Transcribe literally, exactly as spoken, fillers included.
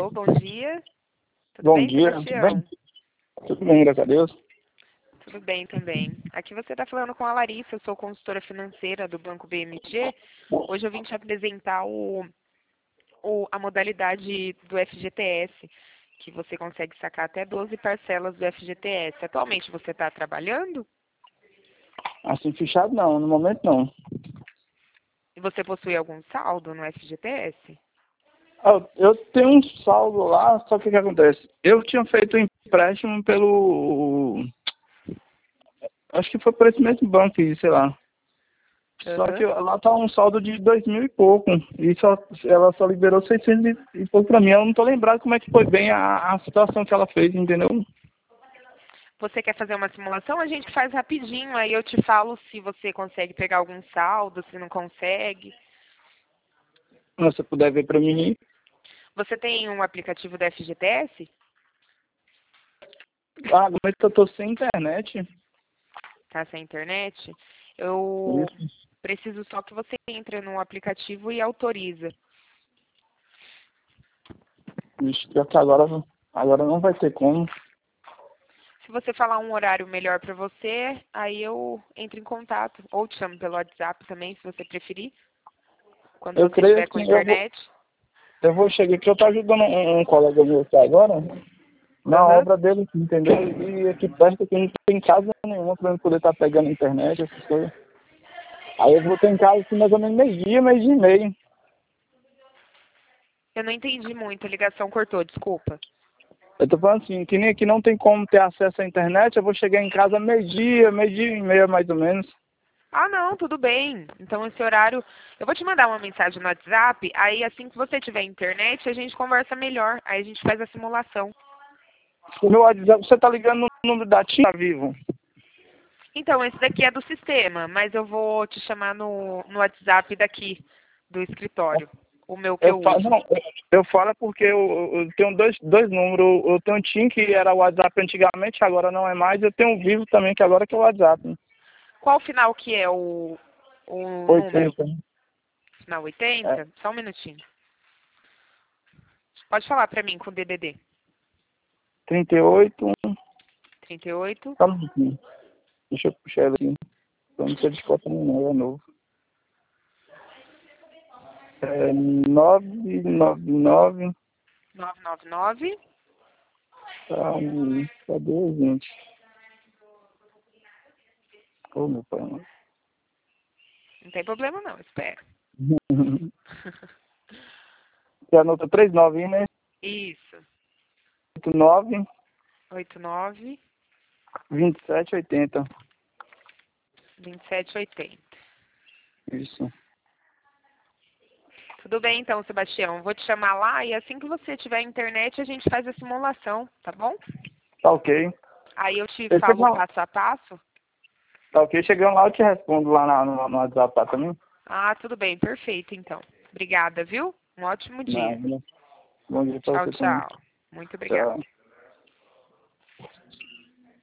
Alô, bom dia. Tudo Bom bem, dia, tudo Sebastião? bem? Tudo bem, graças a Deus. Tudo bem também. Aqui você está falando com a Larissa, eu sou consultora financeira do Banco B M G. Hoje eu vim te apresentar o, o, a modalidade do F G T S, que você consegue sacar até doze parcelas do F G T S. Atualmente você está trabalhando? Assim, fechado não, no momento não. E você possui algum saldo no F G T S? Ah, eu tenho um saldo lá, só que o que acontece? Eu tinha feito um empréstimo pelo... Acho que foi por esse mesmo banco aí, sei lá. Só Aham. que lá tá um saldo de dois mil e pouco. E só, ela só liberou seiscentos e pouco pra mim. Eu não tô lembrado como é que foi bem a, a situação que ela fez, entendeu? Você quer fazer uma simulação? A gente faz rapidinho, aí eu te falo se você consegue pegar algum saldo, se não consegue. Se você puder ver pra mim. Você tem um aplicativo do F G T S? Ah, mas eu tô sem internet. Tá sem internet? Eu preciso só que você entre no aplicativo e autoriza. Vixe, pior que agora, agora não vai ter como. Se você falar um horário melhor para você, aí eu entro em contato. Ou te chamo pelo WhatsApp também, se você preferir. Quando Eu você creio estiver que com eu vou, internet. eu vou chegar aqui, eu tô ajudando um, um colega meu aqui agora, na Aham. obra dele, entendeu? E aqui perto aqui não tem casa nenhuma pra eu poder estar pegando internet, essas coisas. Aí eu vou ter em casa assim, mais ou menos meio-dia, meio-dia e meio. Eu não entendi muito, a ligação cortou, desculpa. Eu tô falando assim, que nem aqui não tem como ter acesso à internet, eu vou chegar em casa meio-dia, meio-dia e meia mais ou menos. Ah, não, tudo bem. Então, esse horário, eu vou te mandar uma mensagem no WhatsApp, aí assim que você tiver internet, a gente conversa melhor, aí a gente faz a simulação. O meu WhatsApp, você tá ligando no número da Tia Vivo. Então, esse daqui é do sistema, mas eu vou te chamar no, no WhatsApp daqui, do escritório, o meu que Eu eu falo, uso. não, eu, eu falo porque eu, eu tenho dois, dois números. Eu tenho um TIM que era o WhatsApp antigamente, agora não é mais. Eu tenho um Vivo também, que agora que é o WhatsApp. Qual final que é o, o número? oitenta. Final É, oitenta? Só um minutinho. Pode falar pra mim com o D D D. trinta e oito. trinta e oito. Calma um pouquinho. Deixa eu puxar ele aqui. Pra não ser desconto não, é novo. É nove nove nove. nove nove nove. Tá, um, cadê, gente? Ô, meu pai. Mano. Não tem problema não, espera. Você anota três nove, né? Isso. oito nove, oito nove, vinte e sete, oitenta. vinte e sete oitenta. Isso. Tudo bem então, Sebastião. Vou te chamar lá e assim que você tiver internet a gente faz a simulação, tá bom? Tá ok. Aí eu te Eu falo o chego, passo a passo. tá ok, chegando lá eu te respondo lá na- no, no WhatsApp tá, também. Ah, tudo bem, perfeito então. Obrigada, viu? Um ótimo dia. Não, bom dia pra Tchau, você também. tchau. Muito obrigada. Tchau.